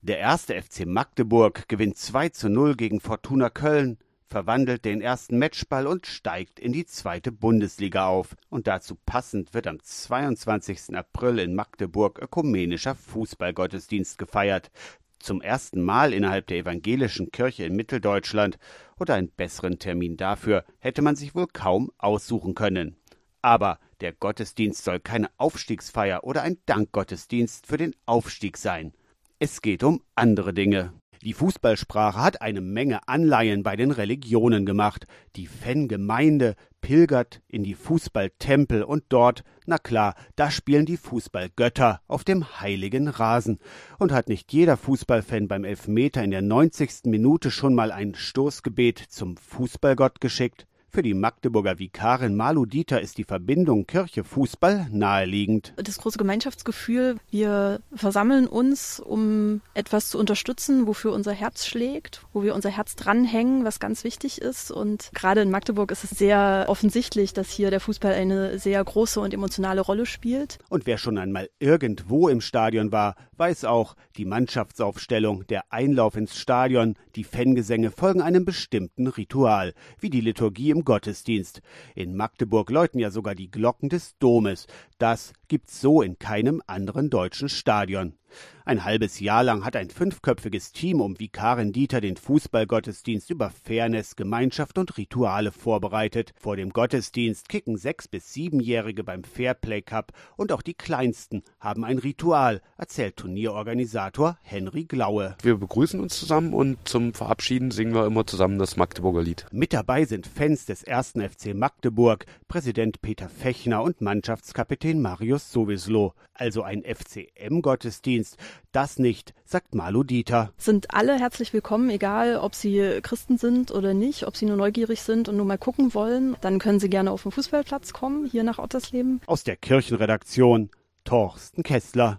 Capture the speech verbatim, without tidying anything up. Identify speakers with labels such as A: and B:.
A: Der erste F C Magdeburg gewinnt zwei zu null gegen Fortuna Köln, verwandelt den ersten Matchball und steigt in die zweite Bundesliga auf. Und dazu passend wird am zweiundzwanzigsten April in Magdeburg ökumenischer Fußballgottesdienst gefeiert. Zum ersten Mal innerhalb der evangelischen Kirche in Mitteldeutschland. Oder einen besseren Termin dafür hätte man sich wohl kaum aussuchen können. Aber der Gottesdienst soll keine Aufstiegsfeier oder ein Dankgottesdienst für den Aufstieg sein. Es geht um andere Dinge. Die Fußballsprache hat eine Menge Anleihen bei den Religionen gemacht. Die Fangemeinde pilgert in die Fußballtempel und dort, na klar, da spielen die Fußballgötter auf dem heiligen Rasen. Und hat nicht jeder Fußballfan beim Elfmeter in der neunzigsten Minute schon mal ein Stoßgebet zum Fußballgott geschickt? Für die Magdeburger Vikarin Malu Dieter ist die Verbindung Kirche-Fußball naheliegend.
B: Das große Gemeinschaftsgefühl, wir versammeln uns, um etwas zu unterstützen, wofür unser Herz schlägt, wo wir unser Herz dranhängen, was ganz wichtig ist. Und gerade in Magdeburg ist es sehr offensichtlich, dass hier der Fußball eine sehr große und emotionale Rolle spielt.
A: Und wer schon einmal irgendwo im Stadion war, weiß auch, die Mannschaftsaufstellung, der Einlauf ins Stadion, die Fangesänge folgen einem bestimmten Ritual, wie die Liturgie im Gottesdienst. In Magdeburg läuten ja sogar die Glocken des Domes. Das gibt's so in keinem anderen deutschen Stadion. Ein halbes Jahr lang hat ein fünfköpfiges Team um Vikarin Dieter den Fußballgottesdienst über Fairness, Gemeinschaft und Rituale vorbereitet. Vor dem Gottesdienst kicken sechs- bis siebenjährige beim Fairplay Cup und auch die Kleinsten haben ein Ritual, erzählt Turnierorganisator Henry Glaue.
C: Wir begrüßen uns zusammen und zum Verabschieden singen wir immer zusammen das Magdeburger Lied.
A: Mit dabei sind Fans des ersten F C Magdeburg, Präsident Peter Fechner und Mannschaftskapitän Marius Sowislo. Also ein F C M-Gottesdienst, das nicht, sagt Malu Dieter.
B: Sind alle herzlich willkommen, egal ob sie Christen sind oder nicht, ob sie nur neugierig sind und nur mal gucken wollen. Dann können sie gerne auf den Fußballplatz kommen, hier nach Ottersleben.
A: Aus der Kirchenredaktion, Torsten Kessler.